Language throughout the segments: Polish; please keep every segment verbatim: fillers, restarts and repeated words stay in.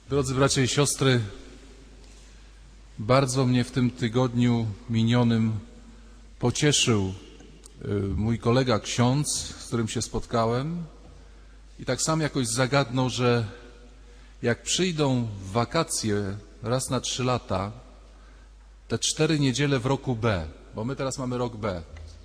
Drodzy bracia i siostry, bardzo mnie w tym tygodniu minionym pocieszył mój kolega ksiądz, z którym się spotkałem i tak sam jakoś zagadnął, że jak przyjdą w wakacje raz na trzy lata, te cztery niedziele w roku B, bo my teraz mamy rok B.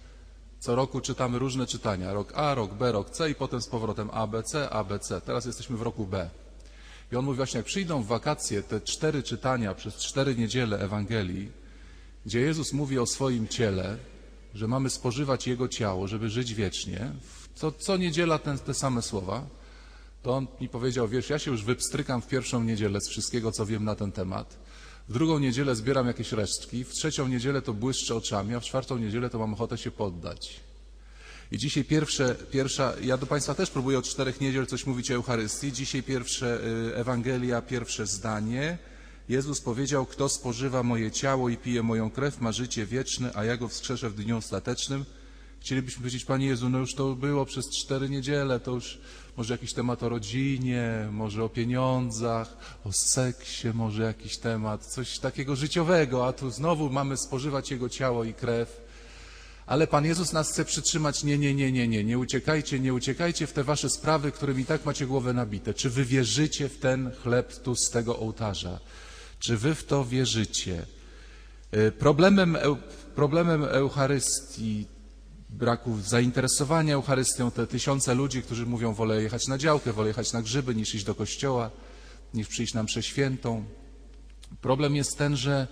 Co roku czytamy różne czytania, rok A, rok B, rok C i potem z powrotem A, B, C, A, B, C. Teraz jesteśmy w roku B. I on mówi właśnie, jak przyjdą w wakacje te cztery czytania przez cztery niedziele Ewangelii, gdzie Jezus mówi o swoim ciele, że mamy spożywać Jego ciało, żeby żyć wiecznie, co, co niedziela ten, te same słowa, to on mi powiedział, wiesz, ja się już wypstrykam w pierwszą niedzielę z wszystkiego, co wiem na ten temat, w drugą niedzielę zbieram jakieś resztki, w trzecią niedzielę to błyszczę oczami, a w czwartą niedzielę to mam ochotę się poddać. I dzisiaj pierwsze, pierwsza, ja do Państwa też próbuję od czterech niedziel coś mówić o Eucharystii. Dzisiaj pierwsze Ewangelia, pierwsze zdanie. Jezus powiedział, kto spożywa moje ciało i pije moją krew, ma życie wieczne, a ja go wskrzeszę w dniu ostatecznym. Chcielibyśmy powiedzieć, Panie Jezu, no już to było przez cztery niedziele, to już może jakiś temat o rodzinie, może o pieniądzach, o seksie, może jakiś temat, coś takiego życiowego, a tu znowu mamy spożywać Jego ciało i krew. Ale Pan Jezus nas chce przytrzymać, nie, nie, nie, nie, nie, nie uciekajcie, nie uciekajcie w te wasze sprawy, którymi i tak macie głowę nabite. Czy wy wierzycie w ten chleb tu z tego ołtarza? Czy wy w to wierzycie? Problemem, problemem Eucharystii, braku zainteresowania Eucharystią, te tysiące ludzi, którzy mówią, wolę jechać na działkę, wolę jechać na grzyby, niż iść do kościoła, niż przyjść na mszę świętą. Problem jest ten, że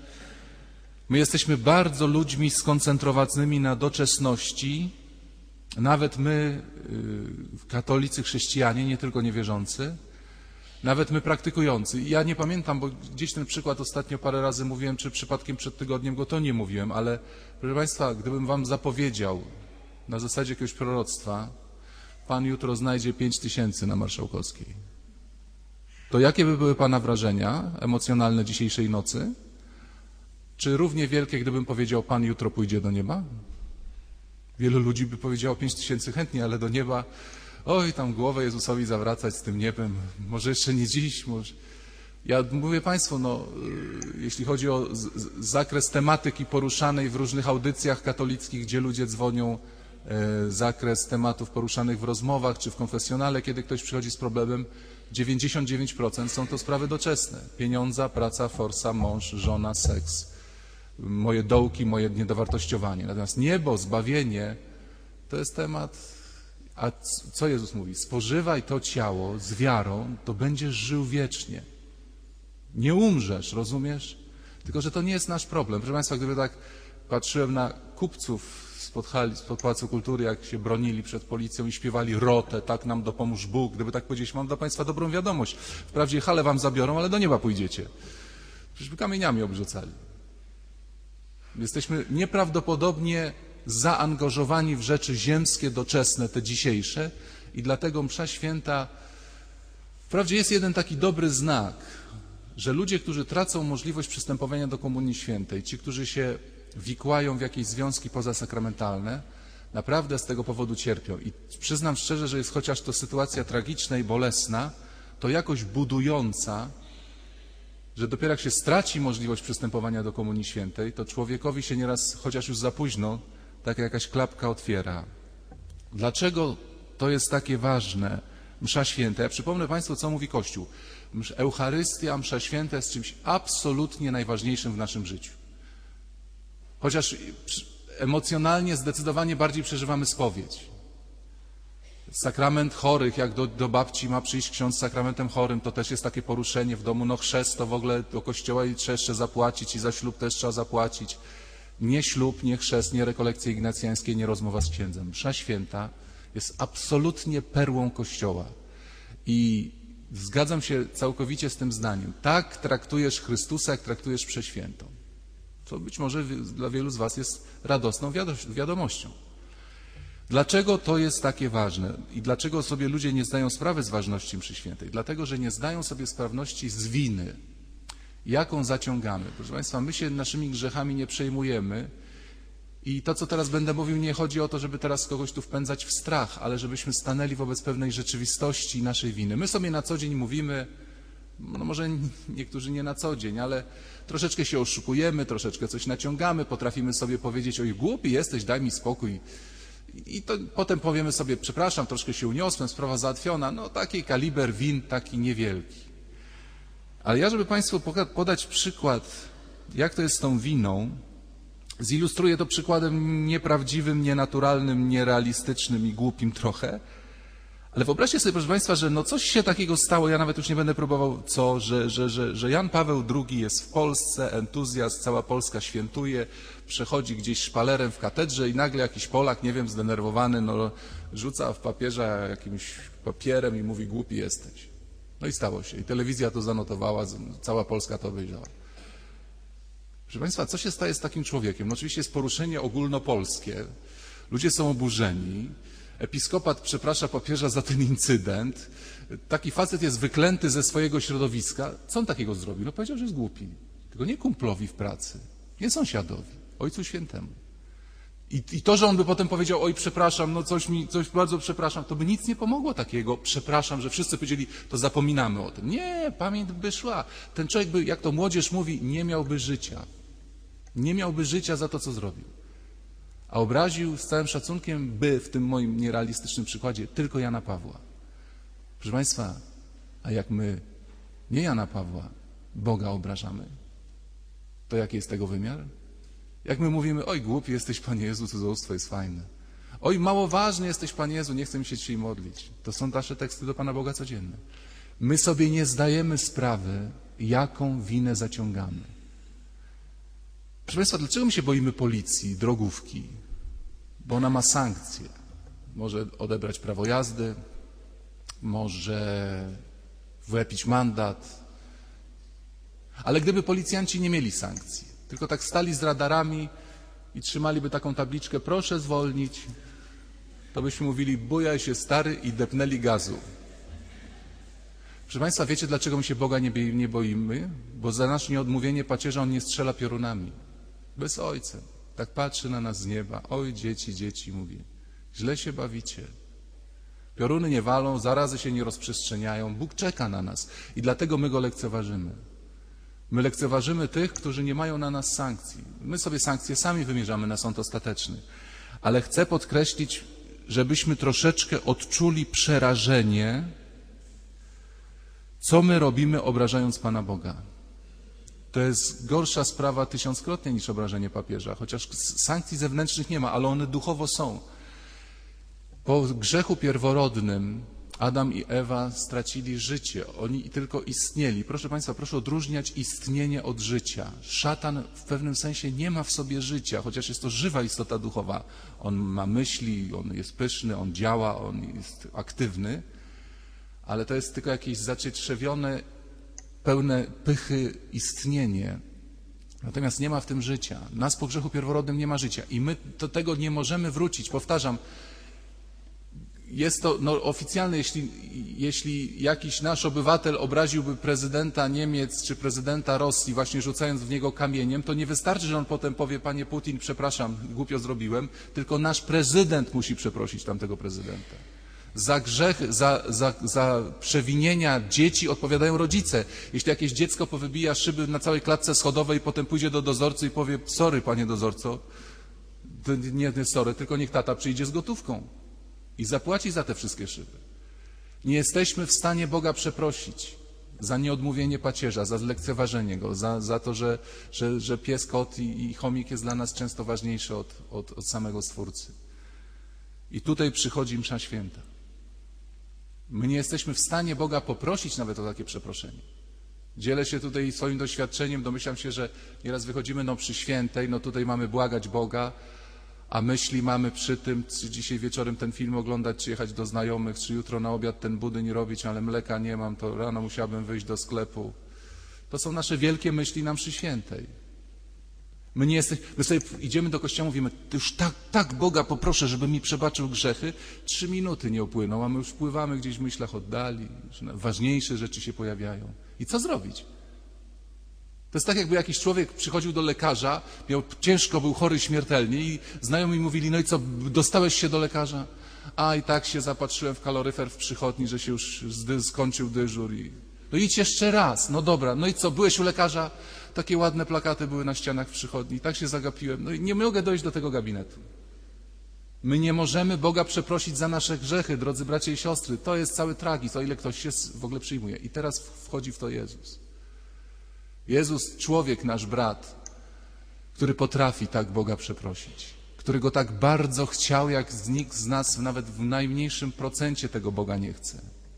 my jesteśmy bardzo ludźmi skoncentrowanymi na doczesności, nawet my, katolicy, chrześcijanie, nie tylko niewierzący, nawet my praktykujący. Ja nie pamiętam, bo gdzieś ten przykład ostatnio parę razy mówiłem, czy przypadkiem przed tygodniem go to nie mówiłem, ale proszę Państwa, gdybym Wam zapowiedział na zasadzie jakiegoś proroctwa, Pan jutro znajdzie pięć tysięcy na Marszałkowskiej, to jakie by były Pana wrażenia emocjonalne dzisiejszej nocy? Czy równie wielkie, gdybym powiedział, Pan jutro pójdzie do nieba? Wielu ludzi by powiedziało pięć tysięcy chętnie, ale do nieba, oj, tam głowę Jezusowi zawracać z tym niebem, może jeszcze nie dziś, może... Ja mówię Państwu, no, jeśli chodzi o z, z, zakres tematyki poruszanej w różnych audycjach katolickich, gdzie ludzie dzwonią, e, zakres tematów poruszanych w rozmowach czy w konfesjonale, kiedy ktoś przychodzi z problemem, dziewięćdziesiąt dziewięć procent są to sprawy doczesne. Pieniądze, praca, forsa, mąż, żona, seks, moje dołki, moje niedowartościowanie. Natomiast niebo, zbawienie, to jest temat, a co Jezus mówi? Spożywaj to ciało z wiarą, to będziesz żył wiecznie. Nie umrzesz, rozumiesz? Tylko że to nie jest nasz problem. Proszę Państwa, gdyby tak patrzyłem na kupców spod, hali, spod Pałacu Kultury, jak się bronili przed policją i śpiewali rotę, tak nam dopomóż Bóg. Gdyby tak powiedzieć, mam dla Państwa dobrą wiadomość. Wprawdzie halę wam zabiorą, ale do nieba pójdziecie. Przecież by kamieniami obrzucali. Jesteśmy nieprawdopodobnie zaangażowani w rzeczy ziemskie, doczesne, te dzisiejsze i dlatego msza święta, wprawdzie jest jeden taki dobry znak, że ludzie, którzy tracą możliwość przystępowania do Komunii Świętej, ci, którzy się wikłają w jakieś związki pozasakramentalne, naprawdę z tego powodu cierpią. I przyznam szczerze, że jest chociaż to sytuacja tragiczna i bolesna, to jakoś budująca, że dopiero jak się straci możliwość przystępowania do Komunii Świętej, to człowiekowi się nieraz, chociaż już za późno, taka jakaś klapka otwiera. Dlaczego to jest takie ważne? Msza święta. Ja przypomnę Państwu, co mówi Kościół. Eucharystia, msza święta jest czymś absolutnie najważniejszym w naszym życiu. Chociaż emocjonalnie zdecydowanie bardziej przeżywamy spowiedź. Sakrament chorych, jak do, do babci ma przyjść ksiądz z sakramentem chorym, to też jest takie poruszenie w domu. No chrzest to w ogóle do kościoła i trzeba jeszcze zapłacić i za ślub też trzeba zapłacić. Nie ślub, nie chrzest, nie rekolekcje ignacjańskie, nie rozmowa z księdzem. Msza święta jest absolutnie perłą Kościoła. I zgadzam się całkowicie z tym zdaniem. Tak traktujesz Chrystusa, jak traktujesz mszę świętą. Co być może dla wielu z was jest radosną wiadomością. Dlaczego to jest takie ważne i dlaczego sobie ludzie nie zdają sprawy z ważności mszy świętej? Dlatego, że nie zdają sobie sprawności z winy, jaką zaciągamy. Proszę Państwa, my się naszymi grzechami nie przejmujemy i to, co teraz będę mówił, nie chodzi o to, żeby teraz kogoś tu wpędzać w strach, ale żebyśmy stanęli wobec pewnej rzeczywistości i naszej winy. My sobie na co dzień mówimy, No może niektórzy nie na co dzień, ale troszeczkę się oszukujemy, troszeczkę coś naciągamy, potrafimy sobie powiedzieć, oj głupi jesteś, daj mi spokój. I to potem powiemy sobie, przepraszam, troszkę się uniosłem, sprawa załatwiona. No taki kaliber win, taki niewielki. Ale ja, żeby Państwu podać przykład, jak to jest z tą winą, zilustruję to przykładem nieprawdziwym, nienaturalnym, nierealistycznym i głupim trochę. Ale wyobraźcie sobie, proszę Państwa, że no coś się takiego stało, ja nawet już nie będę próbował co, że, że, że, że Jan Paweł drugi jest w Polsce, entuzjazm, cała Polska świętuje, przechodzi gdzieś szpalerem w katedrze i nagle jakiś Polak, nie wiem, zdenerwowany, no, rzuca w papieża jakimś papierem i mówi, głupi jesteś. No i stało się. I telewizja to zanotowała, cała Polska to obejrzała. Proszę Państwa, co się staje z takim człowiekiem? No oczywiście jest poruszenie ogólnopolskie, ludzie są oburzeni, episkopat przeprasza papieża za ten incydent, taki facet jest wyklęty ze swojego środowiska. Co on takiego zrobił? No powiedział, że jest głupi. Tylko nie kumplowi w pracy, nie sąsiadowi, Ojcu Świętemu. I, I to, że on by potem powiedział, oj przepraszam, no coś mi, coś bardzo przepraszam, to by nic nie pomogło takiego, przepraszam, że wszyscy powiedzieli, to zapominamy o tym. Nie, pamięć by szła. Ten człowiek by, jak to młodzież mówi, nie miałby życia. Nie miałby życia za to, co zrobił. A obraził z całym szacunkiem, by w tym moim nierealistycznym przykładzie, tylko Jana Pawła. Proszę Państwa, a jak my nie Jana Pawła, Boga obrażamy, to jaki jest tego wymiar? Jak my mówimy, oj głupi jesteś, Panie Jezu, cudzołóstwo jest fajne. Oj mało ważny jesteś, Panie Jezu, nie chcę mi się dzisiaj modlić. To są nasze teksty do Pana Boga codzienne. My sobie nie zdajemy sprawy, jaką winę zaciągamy. Proszę Państwa, dlaczego my się boimy policji, drogówki? Bo ona ma sankcje. Może odebrać prawo jazdy, może wylepić mandat. Ale gdyby policjanci nie mieli sankcji, tylko tak stali z radarami i trzymaliby taką tabliczkę, proszę zwolnić, to byśmy mówili, bujaj się stary i depnęli gazu. Proszę Państwa, wiecie, dlaczego my się Boga nie, nie boimy? Bo za nasze nieodmówienie pacierza On nie strzela piorunami. Bez ojcem. Tak patrzy na nas z nieba. Oj, dzieci, dzieci, mówi. Źle się bawicie. Pioruny nie walą, zarazy się nie rozprzestrzeniają. Bóg czeka na nas i dlatego my Go lekceważymy. My lekceważymy tych, którzy nie mają na nas sankcji. My sobie sankcje sami wymierzamy na sąd ostateczny. Ale chcę podkreślić, żebyśmy troszeczkę odczuli przerażenie, co my robimy, obrażając Pana Boga. To jest gorsza sprawa tysiąckrotnie niż obrażenie papieża, chociaż sankcji zewnętrznych nie ma, ale one duchowo są. Po grzechu pierworodnym Adam i Ewa stracili życie, oni tylko istnieli. Proszę Państwa, proszę odróżniać istnienie od życia. Szatan w pewnym sensie nie ma w sobie życia, chociaż jest to żywa istota duchowa. On ma myśli, on jest pyszny, on działa, on jest aktywny, ale to jest tylko jakieś zacietrzewione, pełne pychy istnienie. Natomiast nie ma w tym życia. Nas po grzechu pierworodnym nie ma życia i my do tego nie możemy wrócić. Powtarzam, jest to no, oficjalne, jeśli, jeśli jakiś nasz obywatel obraziłby prezydenta Niemiec czy prezydenta Rosji, właśnie rzucając w niego kamieniem, to nie wystarczy, że on potem powie, panie Putin, przepraszam, głupio zrobiłem, tylko nasz prezydent musi przeprosić tamtego prezydenta. Za grzech, za, za, za przewinienia dzieci odpowiadają rodzice. Jeśli jakieś dziecko powybija szyby na całej klatce schodowej i potem pójdzie do dozorcy i powie, sorry, panie dozorco, to nie, nie sorry, tylko niech tata przyjdzie z gotówką i zapłaci za te wszystkie szyby. Nie jesteśmy w stanie Boga przeprosić za nieodmówienie pacierza, za zlekceważenie Go, za, za to, że, że, że pies, kot i, i chomik jest dla nas często ważniejszy od, od, od samego Stwórcy. I tutaj przychodzi msza święta. My nie jesteśmy w stanie Boga poprosić nawet o takie przeproszenie. Dzielę się tutaj swoim doświadczeniem, domyślam się, że nieraz wychodzimy no przy świętej, no tutaj mamy błagać Boga, a myśli mamy przy tym, czy dzisiaj wieczorem ten film oglądać, czy jechać do znajomych, czy jutro na obiad ten budyń robić, ale mleka nie mam, to rano musiałbym wyjść do sklepu. To są nasze wielkie myśli na mszy świętej. My nie jesteśmy, my sobie idziemy do kościoła, mówimy, już tak, tak Boga poproszę, żeby mi przebaczył grzechy. Trzy minuty nie upłyną, a my już pływamy gdzieś w myślach oddali, ważniejsze rzeczy się pojawiają. I co zrobić? To jest tak, jakby jakiś człowiek przychodził do lekarza, miał ciężko, był chory śmiertelnie i znajomi mówili, no i co, dostałeś się do lekarza? A i tak się zapatrzyłem w kaloryfer w przychodni, że się już skończył dyżur i No idź jeszcze raz. No dobra, no i co, byłeś u lekarza? Takie ładne plakaty były na ścianach w przychodni. Tak się zagapiłem. No i nie mogę dojść do tego gabinetu. My nie możemy Boga przeprosić za nasze grzechy, drodzy bracia i siostry. To jest cały tragizm, o ile ktoś się w ogóle przyjmuje. I teraz wchodzi w to Jezus. Jezus, człowiek, nasz brat, który potrafi tak Boga przeprosić, który Go tak bardzo chciał, jak nikt z nas nawet w najmniejszym procencie tego Boga nie chce.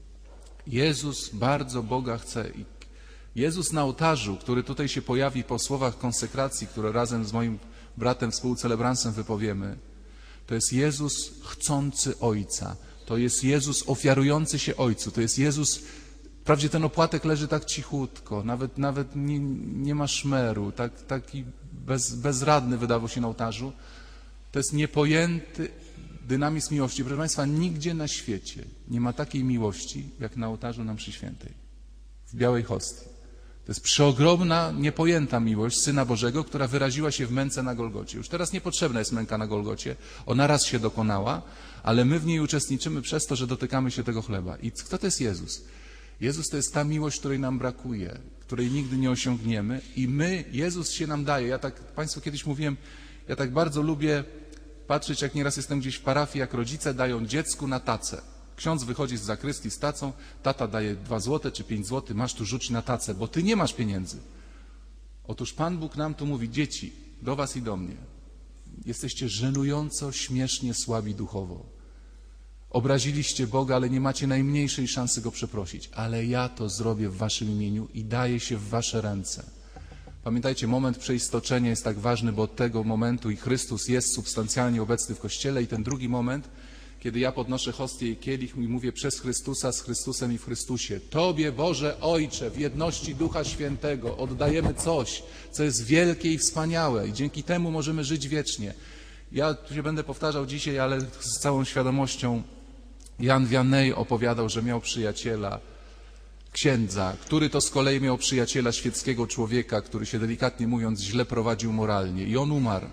Jezus bardzo Boga chce i Jezus na ołtarzu, który tutaj się pojawi po słowach konsekracji, które razem z moim bratem, współcelebransem wypowiemy, to jest Jezus chcący Ojca, to jest Jezus ofiarujący się Ojcu, to jest Jezus, wprawdzie ten opłatek leży tak cichutko, nawet, nawet nie, nie ma szmeru, tak, taki bez, bezradny wydawał się na ołtarzu. To jest niepojęty dynamizm miłości. Proszę Państwa, nigdzie na świecie nie ma takiej miłości, jak na ołtarzu na mszy świętej, w białej hostii. To jest przeogromna, niepojęta miłość Syna Bożego, która wyraziła się w męce na Golgocie. Już teraz niepotrzebna jest męka na Golgocie, ona raz się dokonała, ale my w niej uczestniczymy przez to, że dotykamy się tego chleba. I kto to jest Jezus? Jezus to jest ta miłość, której nam brakuje, której nigdy nie osiągniemy i my, Jezus się nam daje. Ja tak Państwu kiedyś mówiłem, ja tak bardzo lubię patrzeć, jak nieraz jestem gdzieś w parafii, jak rodzice dają dziecku na tacę. Ksiądz wychodzi z zakrystii z tacą, tata daje dwa złote czy pięć złotych, masz tu rzuć na tacę, bo ty nie masz pieniędzy. Otóż Pan Bóg nam tu mówi, dzieci, do was i do mnie, jesteście żenująco, śmiesznie słabi duchowo. Obraziliście Boga, ale nie macie najmniejszej szansy Go przeprosić. Ale ja to zrobię w waszym imieniu i daję się w wasze ręce. Pamiętajcie, moment przeistoczenia jest tak ważny, bo od tego momentu i Chrystus jest substancjalnie obecny w Kościele i ten drugi moment, kiedy ja podnoszę hostię i kielich i mówię przez Chrystusa, z Chrystusem i w Chrystusie. Tobie, Boże Ojcze, w jedności Ducha Świętego oddajemy coś, co jest wielkie i wspaniałe i dzięki temu możemy żyć wiecznie. Ja tu się będę powtarzał dzisiaj, ale z całą świadomością Jan Vianney opowiadał, że miał przyjaciela, księdza, który to z kolei miał przyjaciela świeckiego człowieka, który się delikatnie mówiąc źle prowadził moralnie i on umarł.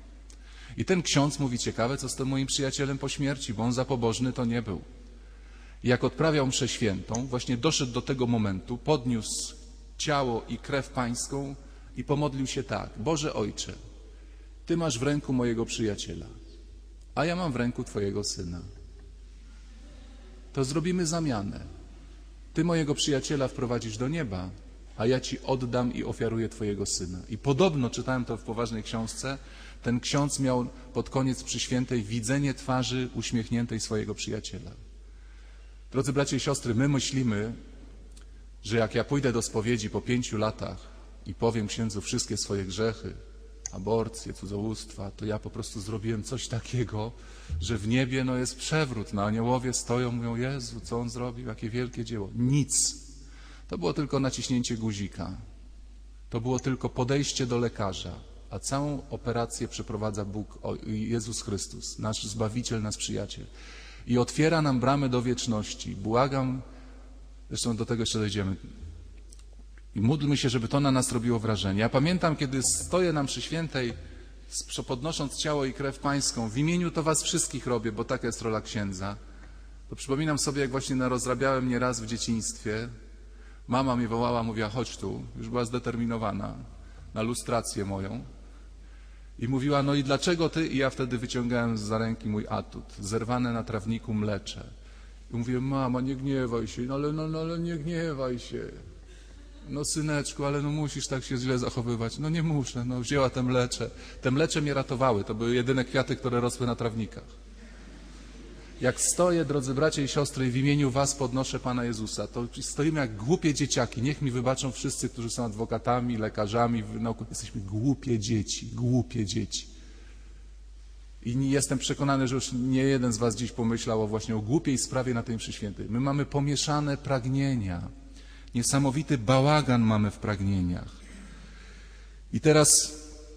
I ten ksiądz mówi, ciekawe, co z tym moim przyjacielem po śmierci, bo on za pobożny to nie był. I jak odprawiał mszę świętą, właśnie doszedł do tego momentu, podniósł ciało i krew pańską i pomodlił się tak. Boże Ojcze, Ty masz w ręku mojego przyjaciela, a ja mam w ręku Twojego Syna. To zrobimy zamianę. Ty mojego przyjaciela wprowadzisz do nieba, a ja Ci oddam i ofiaruję Twojego Syna. I podobno, czytałem to w poważnej książce, ten ksiądz miał pod koniec przy świętej widzenie twarzy uśmiechniętej swojego przyjaciela. Drodzy bracia i siostry, my myślimy, że jak ja pójdę do spowiedzi po pięciu latach i powiem księdzu wszystkie swoje grzechy, aborcję, cudzołóstwa, to ja po prostu zrobiłem coś takiego, że w niebie no, jest przewrót. No, aniołowie stoją, mówią, Jezu, co on zrobił, jakie wielkie dzieło. Nic. To było tylko naciśnięcie guzika. To było tylko podejście do lekarza. A całą operację przeprowadza Bóg, Jezus Chrystus, nasz Zbawiciel, nasz Przyjaciel. I otwiera nam bramę do wieczności. Błagam, zresztą do tego jeszcze dojdziemy. I módlmy się, żeby to na nas robiło wrażenie. Ja pamiętam, kiedy stoję na mszy świętej, podnosząc ciało i krew pańską, w imieniu to was wszystkich robię, bo taka jest rola księdza, to przypominam sobie, jak właśnie narozrabiałem nieraz w dzieciństwie. Mama mnie wołała, mówiła, chodź tu, już była zdeterminowana na lustrację moją. I mówiła, no i dlaczego ty? I ja wtedy wyciągałem za ręki mój atut, zerwane na trawniku mlecze. I mówię, mama, nie gniewaj się, no ale, no, no, ale nie gniewaj się. No syneczku, ale no musisz tak się źle zachowywać. No nie muszę, no wzięła te mlecze. Te mlecze mnie ratowały, to były jedyne kwiaty, które rosły na trawnikach. Jak stoję, drodzy bracia i siostry, i w imieniu was podnoszę Pana Jezusa, to stoimy jak głupie dzieciaki. Niech mi wybaczą wszyscy, którzy są adwokatami, lekarzami, w nauku. Jesteśmy głupie dzieci, głupie dzieci. I jestem przekonany, że już nie jeden z was dziś pomyślał właśnie o głupiej sprawie na tej mszy świętej. My mamy pomieszane pragnienia. Niesamowity bałagan mamy w pragnieniach. I teraz,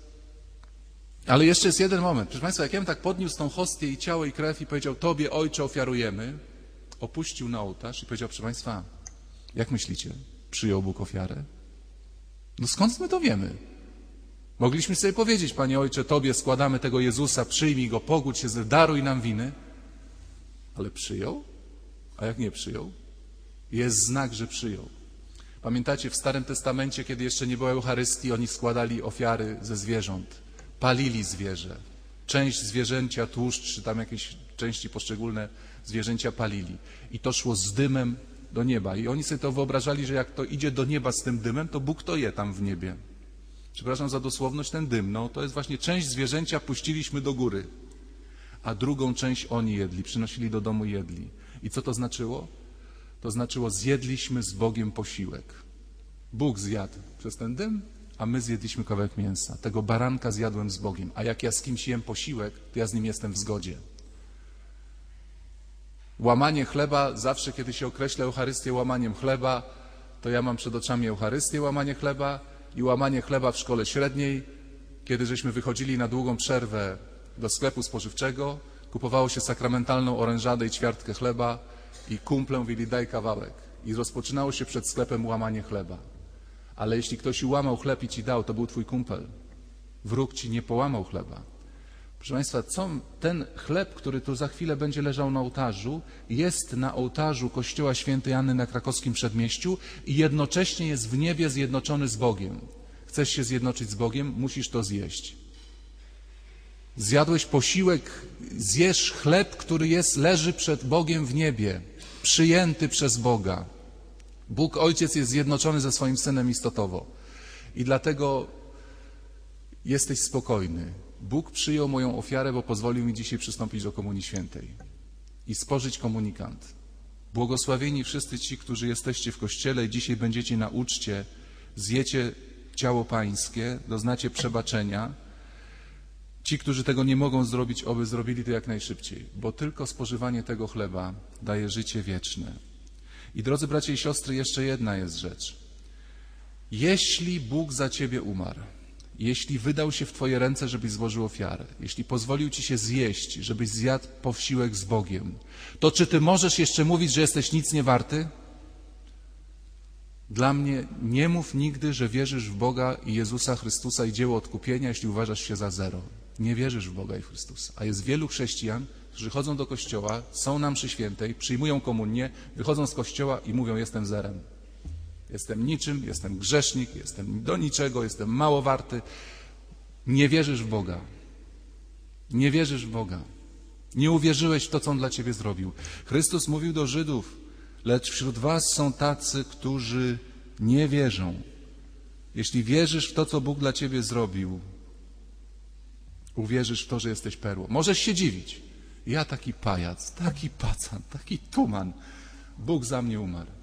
ale jeszcze jest jeden moment. Proszę Państwa, jak ja bym tak podniósł tą hostię i ciało i krew i powiedział, Tobie, Ojcze, ofiarujemy, opuścił na ołtarz i powiedział, proszę Państwa, jak myślicie, przyjął Bóg ofiarę? No skąd my to wiemy? Mogliśmy sobie powiedzieć, Panie Ojcze, Tobie składamy tego Jezusa, przyjmij Go, pogódź się, daruj nam winy. Ale przyjął? A jak nie przyjął? Jest znak, że przyjął. Pamiętacie, w Starym Testamencie, kiedy jeszcze nie było Eucharystii, oni składali ofiary ze zwierząt, palili zwierzę. Część zwierzęcia, tłuszcz, czy tam jakieś części poszczególne zwierzęcia palili. I to szło z dymem do nieba. I oni sobie to wyobrażali, że jak to idzie do nieba z tym dymem, to Bóg to je tam w niebie. Przepraszam za dosłowność, ten dym, no to jest właśnie część zwierzęcia puściliśmy do góry, a drugą część oni jedli, przynosili do domu i jedli. I co to znaczyło? To znaczyło, zjedliśmy z Bogiem posiłek. Bóg zjadł przez ten dym, a my zjedliśmy kawałek mięsa. Tego baranka zjadłem z Bogiem. A jak ja z kimś jem posiłek, to ja z nim jestem w zgodzie. Łamanie chleba, zawsze kiedy się określa Eucharystię łamaniem chleba, to ja mam przed oczami Eucharystię, łamanie chleba i łamanie chleba w szkole średniej, kiedy żeśmy wychodzili na długą przerwę do sklepu spożywczego, kupowało się sakramentalną orężadę i ćwiartkę chleba i kumple mówili daj kawałek. I rozpoczynało się przed sklepem łamanie chleba. Ale jeśli ktoś łamał chleb i ci dał, to był twój kumpel. Wróg ci nie połamał chleba. Proszę Państwa, co ten chleb, który tu za chwilę będzie leżał na ołtarzu, jest na ołtarzu Kościoła Świętej Anny na krakowskim Przedmieściu i jednocześnie jest w niebie zjednoczony z Bogiem. Chcesz się zjednoczyć z Bogiem? Musisz to zjeść. Zjadłeś posiłek, zjesz chleb, który jest, leży przed Bogiem w niebie, przyjęty przez Boga. Bóg Ojciec jest zjednoczony ze swoim Synem istotowo i dlatego jesteś spokojny. Bóg przyjął moją ofiarę, bo pozwolił mi dzisiaj przystąpić do Komunii Świętej i spożyć komunikant. Błogosławieni wszyscy ci, którzy jesteście w Kościele i dzisiaj będziecie na uczcie, zjecie ciało Pańskie, doznacie przebaczenia. Ci, którzy tego nie mogą zrobić, oby zrobili to jak najszybciej, bo tylko spożywanie tego chleba daje życie wieczne. I drodzy bracia i siostry, jeszcze jedna jest rzecz. Jeśli Bóg za ciebie umarł, jeśli wydał się w twoje ręce, żebyś złożył ofiarę, jeśli pozwolił ci się zjeść, żebyś zjadł posiłek z Bogiem, to czy ty możesz jeszcze mówić, że jesteś nic nie warty? Dla mnie nie mów nigdy, że wierzysz w Boga i Jezusa Chrystusa i dzieło odkupienia, jeśli uważasz się za zero. Nie wierzysz w Boga i w Chrystusa. A jest wielu chrześcijan, którzy chodzą do kościoła, są na mszy świętej, przyjmują komunię, wychodzą z kościoła i mówią, jestem zerem. Jestem niczym, jestem grzesznik, jestem do niczego, jestem mało warty. Nie wierzysz w Boga. Nie wierzysz w Boga. Nie uwierzyłeś w to, co On dla ciebie zrobił. Chrystus mówił do Żydów, lecz wśród was są tacy, którzy nie wierzą. Jeśli wierzysz w to, co Bóg dla ciebie zrobił, uwierzysz w to, że jesteś perłą. Możesz się dziwić. Ja taki pajac, taki pacan, taki tuman. Bóg za mnie umarł.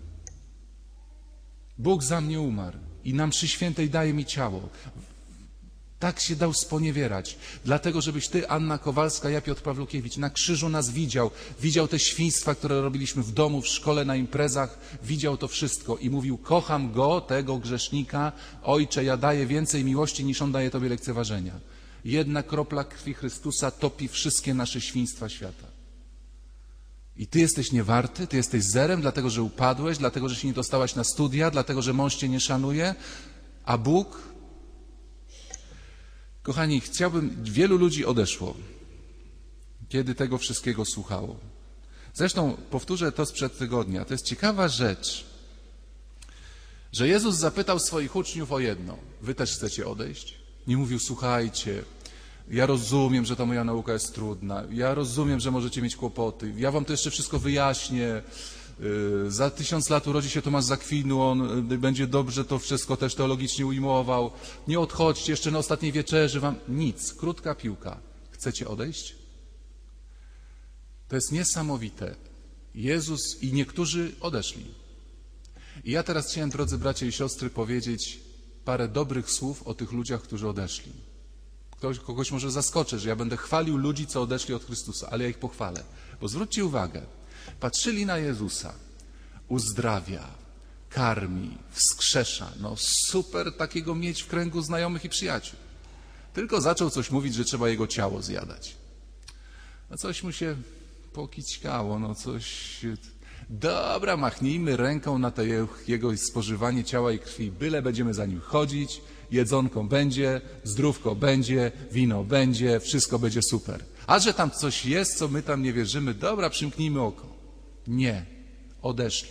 Bóg za mnie umarł i na mszy świętej daje mi ciało. Tak się dał sponiewierać. Dlatego, żebyś ty, Anna Kowalska, ja, Piotr Pawlukiewicz, na krzyżu nas widział. Widział te świństwa, które robiliśmy w domu, w szkole, na imprezach. Widział to wszystko i mówił, kocham go, tego grzesznika. Ojcze, ja daję więcej miłości, niż on daje tobie lekceważenia. Jedna kropla krwi Chrystusa topi wszystkie nasze świństwa świata. I ty jesteś niewarty, ty jesteś zerem, dlatego, że upadłeś, dlatego, że się nie dostałaś na studia, dlatego, że mąż cię nie szanuje, a Bóg... Kochani, chciałbym, wielu ludzi odeszło, kiedy tego wszystkiego słuchało. Zresztą powtórzę to sprzed tygodnia. To jest ciekawa rzecz, że Jezus zapytał swoich uczniów o jedno. Wy też chcecie odejść? Nie mówił, słuchajcie, ja rozumiem, że ta moja nauka jest trudna, ja rozumiem, że możecie mieć kłopoty, ja wam to jeszcze wszystko wyjaśnię, yy, za tysiąc lat urodzi się Tomasz z Akwinu, on yy, będzie dobrze to wszystko też teologicznie ujmował, nie odchodźcie, jeszcze na ostatniej wieczerzy wam nic, krótka piłka. Chcecie odejść? To jest niesamowite. Jezus i niektórzy odeszli. I ja teraz chciałem, drodzy bracia i siostry, powiedzieć parę dobrych słów o tych ludziach, którzy odeszli. Ktoś, kogoś może zaskoczę, że ja będę chwalił ludzi, co odeszli od Chrystusa, ale ja ich pochwalę. Bo zwróćcie uwagę, patrzyli na Jezusa, uzdrawia, karmi, wskrzesza. No super takiego mieć w kręgu znajomych i przyjaciół. Tylko zaczął coś mówić, że trzeba jego ciało zjadać. No coś mu się pokićkało, no coś... Dobra, machnijmy ręką na to jego spożywanie ciała i krwi, byle będziemy za nim chodzić, jedzonko będzie, zdrówko będzie, wino będzie, wszystko będzie super. A że tam coś jest, co my tam nie wierzymy, dobra, przymknijmy oko. Nie, odeszli.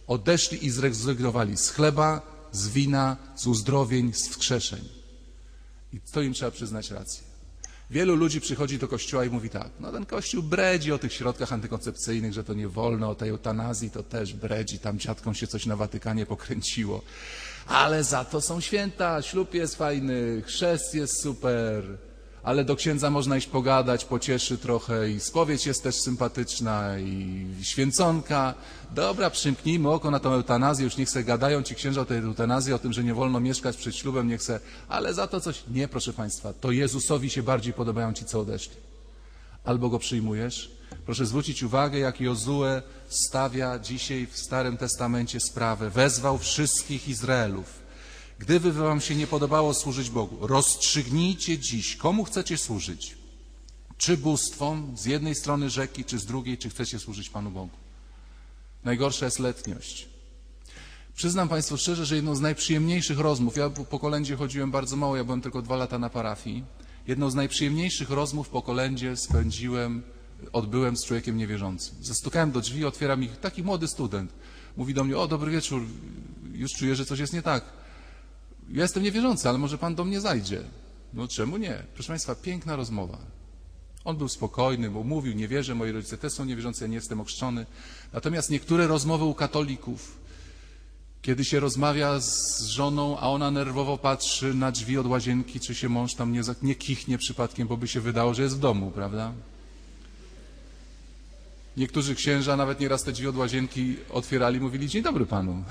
Odeszli i zrezygnowali z chleba, z wina, z uzdrowień, z wskrzeszeń. I to im trzeba przyznać rację. Wielu ludzi przychodzi do kościoła i mówi tak, no ten kościół bredzi o tych środkach antykoncepcyjnych, że to nie wolno, o tej eutanazji to też bredzi, tam dziadkom się coś na Watykanie pokręciło. Ale za to są święta, ślub jest fajny, chrzest jest super, ale do księdza można iść pogadać, pocieszy trochę i spowiedź jest też sympatyczna i święconka. Dobra, przymknijmy oko na tą eutanazję, już niech se gadają ci księża o tej eutanazji, o tym, że nie wolno mieszkać przed ślubem, niech se, ale za to coś. Nie, proszę Państwa, to Jezusowi się bardziej podobają ci, co odeszli. Albo go przyjmujesz. Proszę zwrócić uwagę, jak Jozue stawia dzisiaj w Starym Testamencie sprawę. Wezwał wszystkich Izraelów. Gdyby wam się nie podobało służyć Bogu, rozstrzygnijcie dziś, komu chcecie służyć. Czy bóstwom z jednej strony rzeki, czy z drugiej, czy chcecie służyć Panu Bogu. Najgorsza jest letniość. Przyznam Państwu szczerze, że jedną z najprzyjemniejszych rozmów, ja po kolędzie chodziłem bardzo mało, ja byłem tylko dwa lata na parafii, jedną z najprzyjemniejszych rozmów po kolędzie spędziłem, odbyłem z człowiekiem niewierzącym. Zastukałem do drzwi, otwiera mi taki młody student. Mówi do mnie, o dobry wieczór, już czuję, że coś jest nie tak. Ja jestem niewierzący, ale może Pan do mnie zajdzie. No czemu nie? Proszę Państwa, piękna rozmowa. On był spokojny, bo mówił, nie wierzę, moi rodzice też są niewierzący, ja nie jestem ochrzczony. Natomiast niektóre rozmowy u katolików, kiedy się rozmawia z żoną, a ona nerwowo patrzy na drzwi od łazienki, czy się mąż tam nie, nie kichnie przypadkiem, bo by się wydało, że jest w domu, prawda? Niektórzy księża nawet nieraz te drzwi od łazienki otwierali, mówili, dzień dobry Panu.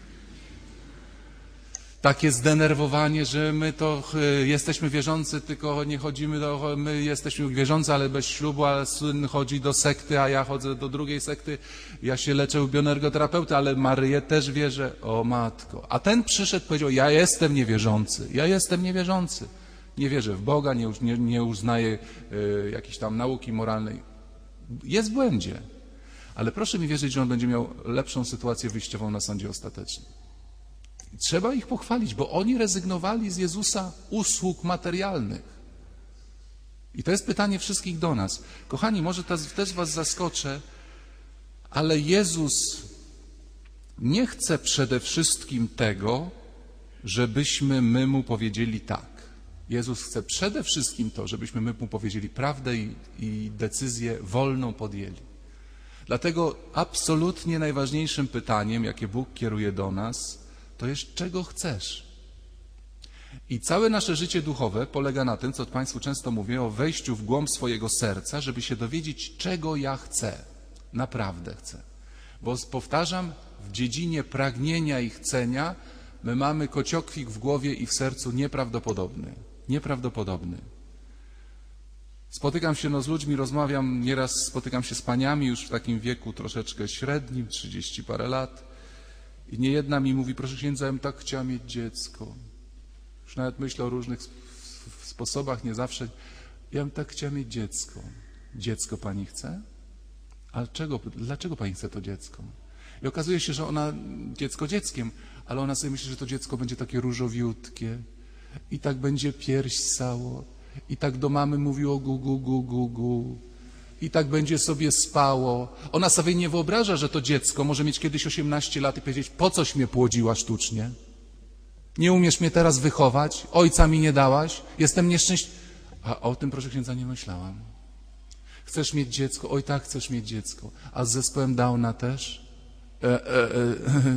Takie zdenerwowanie, że my to y, jesteśmy wierzący, tylko nie chodzimy do, my jesteśmy wierzący, ale bez ślubu, a syn chodzi do sekty, a ja chodzę do drugiej sekty. Ja się leczę u bioenergoterapeuty, ale Maryję też wierzę. O matko. A ten przyszedł, powiedział, ja jestem niewierzący, ja jestem niewierzący. Nie wierzę w Boga, nie, nie, nie uznaję y, jakiejś tam nauki moralnej. Jest w błędzie. Ale proszę mi wierzyć, że on będzie miał lepszą sytuację wyjściową na sądzie ostatecznym. Trzeba ich pochwalić, bo oni rezygnowali z Jezusa usług materialnych. I to jest pytanie wszystkich do nas. Kochani, może też was zaskoczę, ale Jezus nie chce przede wszystkim tego, żebyśmy my Mu powiedzieli tak. Jezus chce przede wszystkim to, żebyśmy my Mu powiedzieli prawdę i, i decyzję wolną podjęli. Dlatego absolutnie najważniejszym pytaniem, jakie Bóg kieruje do nas, to jest, czego chcesz. I całe nasze życie duchowe polega na tym, co Państwu często mówię, o wejściu w głąb swojego serca, żeby się dowiedzieć, czego ja chcę. Naprawdę chcę. Bo powtarzam, w dziedzinie pragnienia i chcenia my mamy kociokwik w głowie i w sercu nieprawdopodobny. Nieprawdopodobny. Spotykam się no, z ludźmi, rozmawiam, nieraz spotykam się z paniami już w takim wieku troszeczkę średnim, trzydzieści parę lat. I niejedna mi mówi, proszę księdza, ja bym tak chciała mieć dziecko. Już nawet myślę o różnych sposobach, nie zawsze. Ja bym tak chciała mieć dziecko. Dziecko pani chce? Ale czego, dlaczego pani chce to dziecko? I okazuje się, że ona, dziecko dzieckiem, ale ona sobie myśli, że to dziecko będzie takie różowiutkie i tak będzie pierś ssało i tak do mamy mówiło gu, gu, gu, gu, gu. I tak będzie sobie spało. Ona sobie nie wyobraża, że to dziecko może mieć kiedyś osiemnaście lat i powiedzieć, po coś mnie płodziła sztucznie? Nie umiesz mnie teraz wychować? Ojca mi nie dałaś? Jestem nieszczęśliwy. A o tym, proszę księdza, nie myślałam. Chcesz mieć dziecko? Oj tak, chcesz mieć dziecko. A z zespołem Downa też? E, e, e.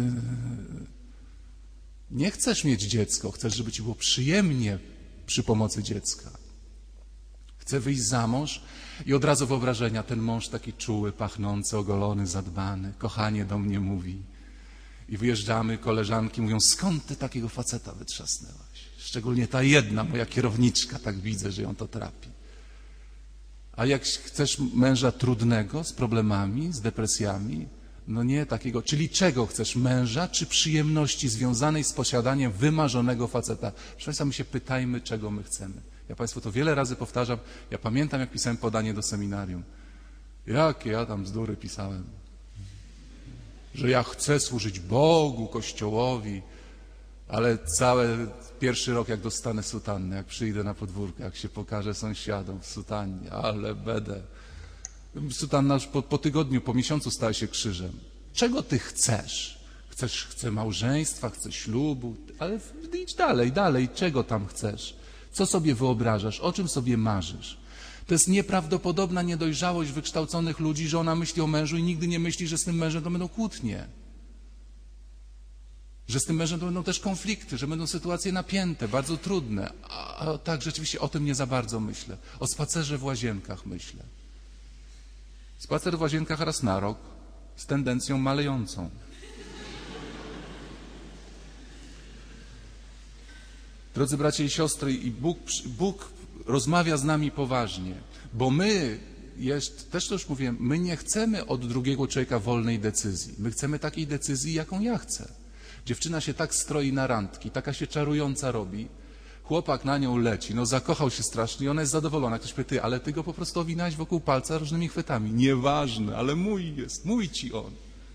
Nie chcesz mieć dziecko. Chcesz, żeby ci było przyjemnie przy pomocy dziecka. Chcę wyjść za mąż i od razu wyobrażenia, ten mąż taki czuły, pachnący, ogolony, zadbany, kochanie do mnie mówi. I wyjeżdżamy, koleżanki mówią, skąd ty takiego faceta wytrzasnęłaś? Szczególnie ta jedna, moja kierowniczka, tak widzę, że ją to trapi. A jak chcesz męża trudnego, z problemami, z depresjami, no nie takiego. Czyli czego chcesz? Męża czy przyjemności związanej z posiadaniem wymarzonego faceta? Proszę Państwa, my się pytajmy, czego my chcemy. Ja Państwu to wiele razy powtarzam. Ja pamiętam, jak pisałem podanie do seminarium. Jakie ja tam bzdury pisałem. Że ja chcę służyć Bogu, Kościołowi, ale cały pierwszy rok, jak dostanę sutannę, jak przyjdę na podwórko, jak się pokażę sąsiadom w sutannie, ale będę. Sutanna już po, po tygodniu, po miesiącu stała się krzyżem. Czego ty chcesz? Chcesz, chcę małżeństwa, chcę ślubu, ale idź dalej, dalej, czego tam chcesz? Co sobie wyobrażasz? O czym sobie marzysz? To jest nieprawdopodobna niedojrzałość wykształconych ludzi, że ona myśli o mężu i nigdy nie myśli, że z tym mężem to będą kłótnie. Że z tym mężem to będą też konflikty, że będą sytuacje napięte, bardzo trudne. A, a tak, rzeczywiście o tym nie za bardzo myślę. O spacerze w łazienkach myślę. Spacer w łazienkach raz na rok z tendencją malejącą. Drodzy bracia i siostry, i Bóg, Bóg rozmawia z nami poważnie, bo my, jest, też to już mówiłem, my nie chcemy od drugiego człowieka wolnej decyzji. My chcemy takiej decyzji, jaką ja chcę. Dziewczyna się tak stroi na randki, taka się czarująca robi, chłopak na nią leci, no zakochał się strasznie i ona jest zadowolona. Ktoś powie, ty, ale ty go po prostu owinąłeś wokół palca różnymi chwytami. Nieważne, ale mój jest, mój ci on.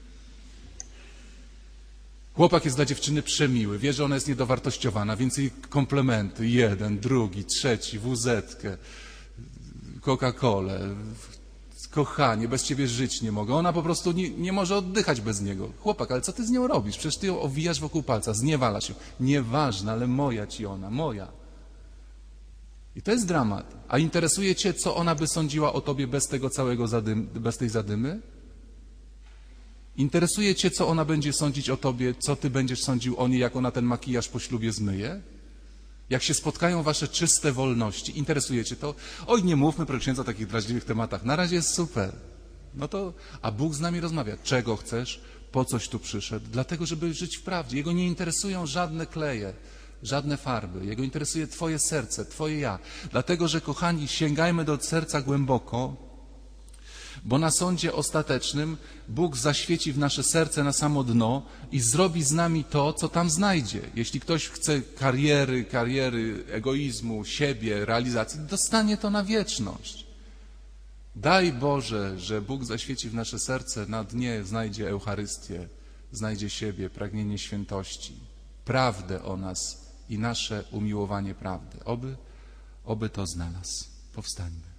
Chłopak jest dla dziewczyny przemiły, wie, że ona jest niedowartościowana, więc jej komplementy, jeden, drugi, trzeci, wuzetkę, Coca-Colę, kochanie, bez ciebie żyć nie mogę. Ona po prostu nie, nie może oddychać bez niego. Chłopak, ale co ty z nią robisz? Przecież ty ją owijasz wokół palca, zniewalasz się. Nieważne, ale moja ci ona, moja. I to jest dramat. A interesuje cię, co ona by sądziła o tobie bez tego całego zadym, bez tej zadymy? Interesuje cię, co ona będzie sądzić o tobie, co ty będziesz sądził o niej, jak ona ten makijaż po ślubie zmyje? Jak się spotkają wasze czyste wolności, interesuje cię to? Oj, nie mówmy, proszę księdza, o takich drażliwych tematach. Na razie jest super. No to, a Bóg z nami rozmawia. Czego chcesz? Po coś tu przyszedł? Dlatego, żeby żyć w prawdzie. Jego nie interesują żadne kleje, żadne farby. Jego interesuje twoje serce, twoje ja. Dlatego, że kochani, sięgajmy do serca głęboko, bo na sądzie ostatecznym Bóg zaświeci w nasze serce na samo dno i zrobi z nami to, co tam znajdzie. Jeśli ktoś chce kariery, kariery, egoizmu, siebie, realizacji, dostanie to na wieczność. Daj Boże, że Bóg zaświeci w nasze serce, na dnie znajdzie Eucharystię, znajdzie siebie, pragnienie świętości, prawdę o nas i nasze umiłowanie prawdy. Oby, oby to znalazł. Powstańmy.